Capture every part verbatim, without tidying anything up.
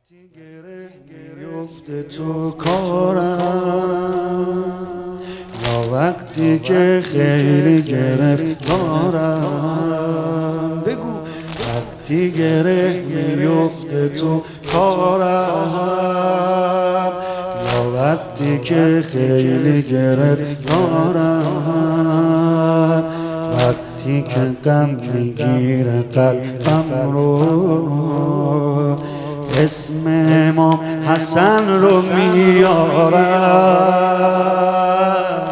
وقتی گره میفته تو کارم، یا وقتی که خیلی گرفتارم. بگو وقتی گره میفته تو کارم، یا وقتی که خیلی گرفتارم. وقتی که غم میگیره قلبم رو، اسم امام حسن رو میارم.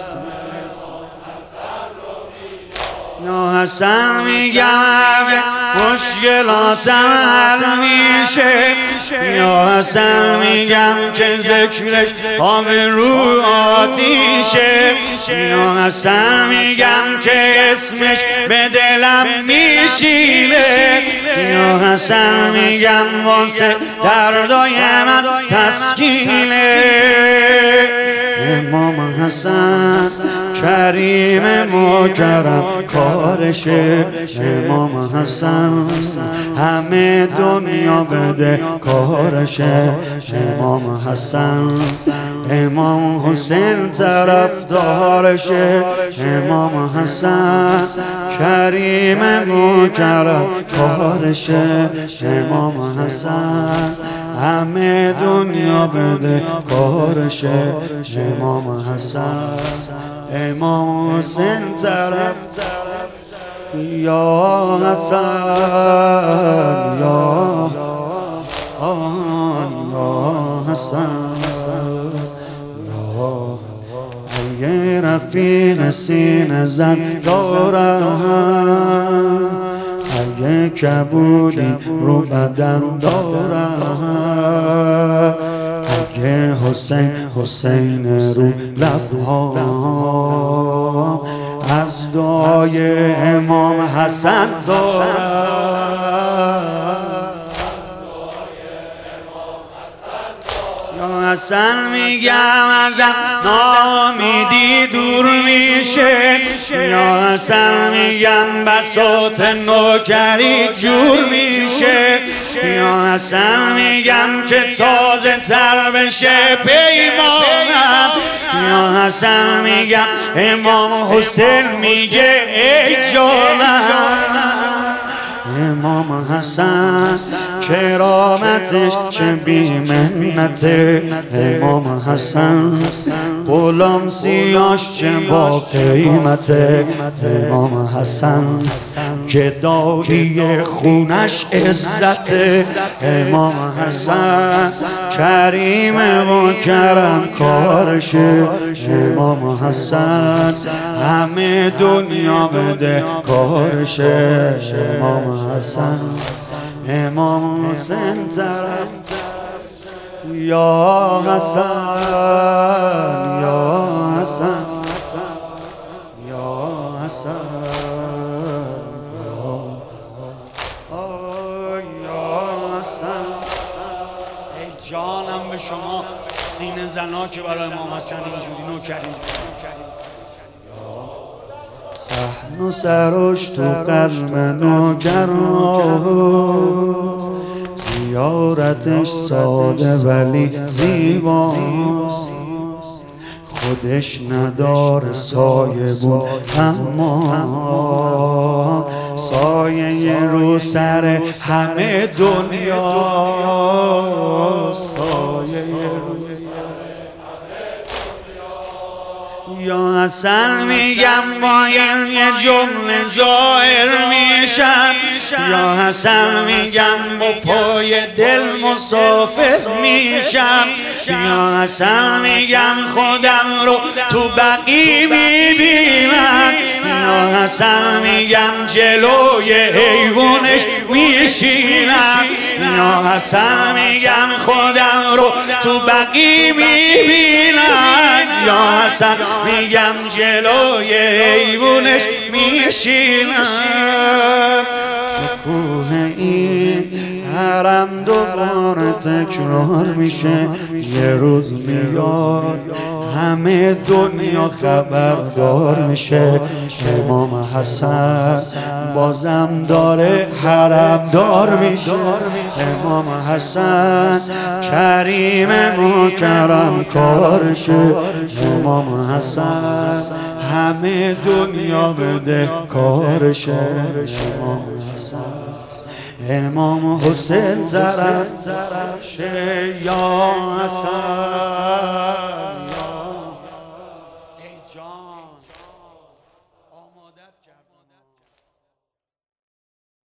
یا حسن میگم همه مشکلاتم حل میشه، یا حسن میگم که ذکرش آب رو آتیشه، یا حسن میگم که اسمش به دلم میشینه، یا حسن میگم واسه دردای من تسکینه. امام حسن کریم مکرم کارشه، امام حسن همه دنیا بده کارشه، امام حسن امام حسین طرفدارشه، امام حسن کریم مکرم کارشه، امام حسن همه دنیا بده کارشه، امام حسن امام حسین طرف. یا حسن یا یا حسن یا اگه رفیق سینه زن دارم، اگه کبودی رو بدن دارم، اگه حسین حسین رو لبهام از دعای امام حسن دارم. یا حسن میگم ازم ناامیدی دور میشه، یا حسن میگم بساط نوکری جور میشه، یا حسن میگم که تازه تر بشه پیمانم، یا حسن میگم امام حسین میگه ای جانم. امام حسن کرامتش چه بی منته، امام حسن غلام سیاش چه با قیمته، امام حسن گدایی خونش عزته، امام حسن کریم و کرم کارشه، امام حسن همه دنیا بده کارشه، امام حسن امام حسین طرف. یا حسن یا حسن یا حسن یا حسن. ای جانم به شما سینه زنا که برای امام حسن اینجوری نوکریم. صحن و سروش تو قلب نوکراست، زیارتش ساده ولی زیباست، خودش نداره سایه بود اما سایه رو سر همه دنیا، سایه رو سر. یا حسن میگم با یه جمله ظاهر میشم، یا حسن میگم با پای دل مسافر میشم، یا حسن میگم خودم رو تو بقی میبینم، یا حسن میگم جلوی حیوانش میشینم، یا حسن میگم خودم رو تو بقی میبینم، یا حسن میگم جلوی حیوانش میشینم. شکوه این حرم دوباره تکرار میشه، یه روز میاد همه دنیا خبردار میشه امام حسن بازم داره حرم دار میشه. امام حسن کریم مکرم کارشه. امام حسن همه دنیا بده کارشه. امام حسن امام حسین طرف شه یا حسن